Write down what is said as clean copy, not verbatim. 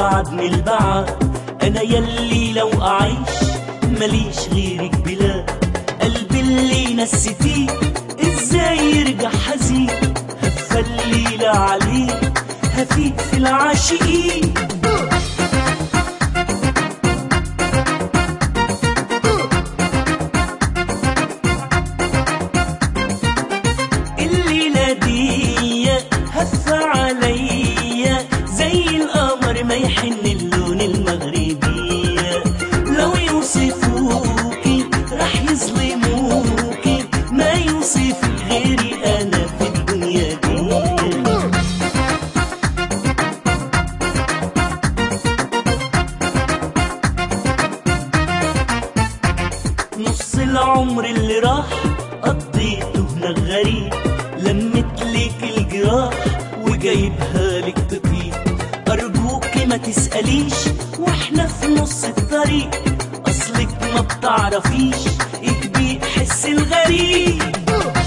أبعد من البعد. أنا يلي لو أعيش مليش غيرك بلا قلبي اللي نسيتيه، إزاي يرجع حزين؟ هفى الليلة عليه هفيق في العاشقين. الليلة دي هفى عليا زي القمر ما يحن اللون المغربي. لو يوصفوكي رح يظلموكي، ما يوصفك غيري أنا في الدنيا دي. نص العمر اللي راح قضيته هنا غريب، لمتلك الجراح وجايبها لك تطيب. أرجوكي ما تسأليش واحنا في نص الطريق، أصلك ما بتعرفيش إيه بيحس الغريب.